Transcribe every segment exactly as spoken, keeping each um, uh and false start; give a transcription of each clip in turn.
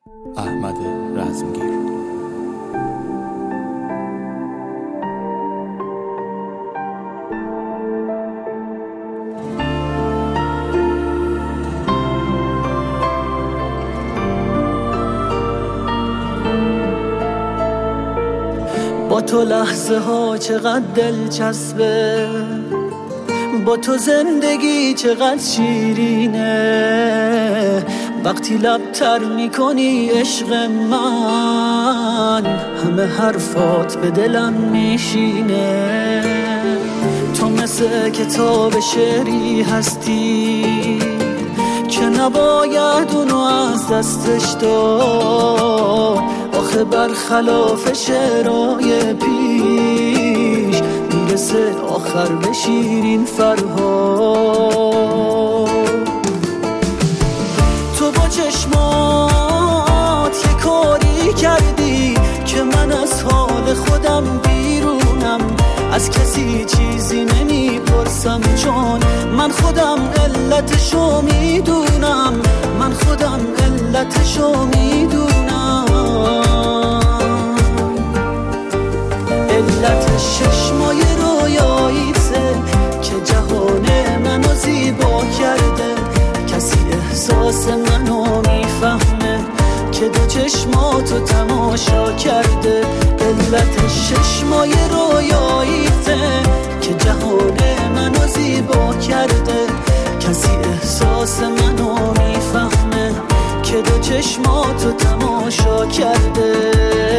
احمد رزمگیر. با تو لحظه ها چقدر دلچسبه، با تو زندگی چقدر شیرینه. وقتی لب تر میکنی عشق من، همه حرفات به دلم میشینه. تو مثل کتاب شعری هستی که نباید اونو از دستش داد. آخه برخلاف شعرهای پیش میرسه آخر به شیرین فرهاد. تو با چشمات یه کاری کردی که من از حال خودم بیرونم. از کسی چیزی نمیپرسم چون من خودم علتشو میدونم. من خودم علتشو میدونم. علت چشمای رویاییته که جهان منو زیبا کرده. کسی احساس منو میفهمه که دو چشماتو تماشا کرده. علت چشمای رویاییته که جهان منو زیبا کرده. کسی احساس منو میفهمه که دو چشماتو تماشا کرده.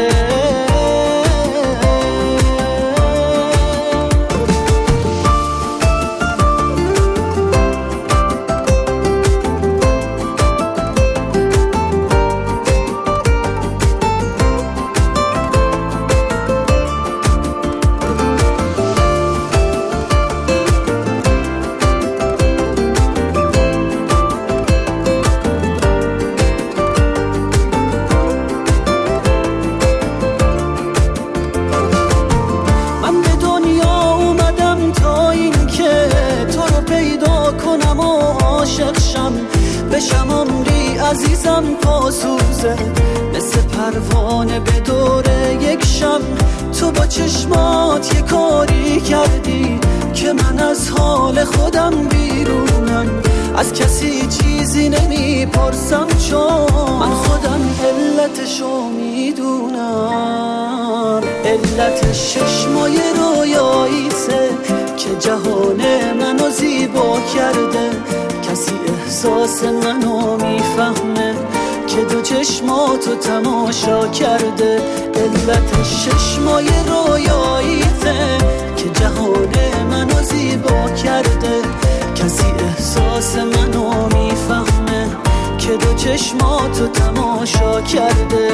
بشم عمری عزیزم پاسوزه، مثل پروانه به دور یک شم. تو با چشمات یه کاری کردی که من از حال خودم بیرونم. از کسی چیزی نمیپرسم چون من خودم علتشو میدونم. علت چشمای رویاییته که جهان منو زیبا کرده. کسی احساس منو میفهمه که دو چشماتو تماشا کرده. علت چشمای رویاییته که جهان منو زیبا کرده. کسی احساس منو میفهمه که دو چشماتو تماشا کرده.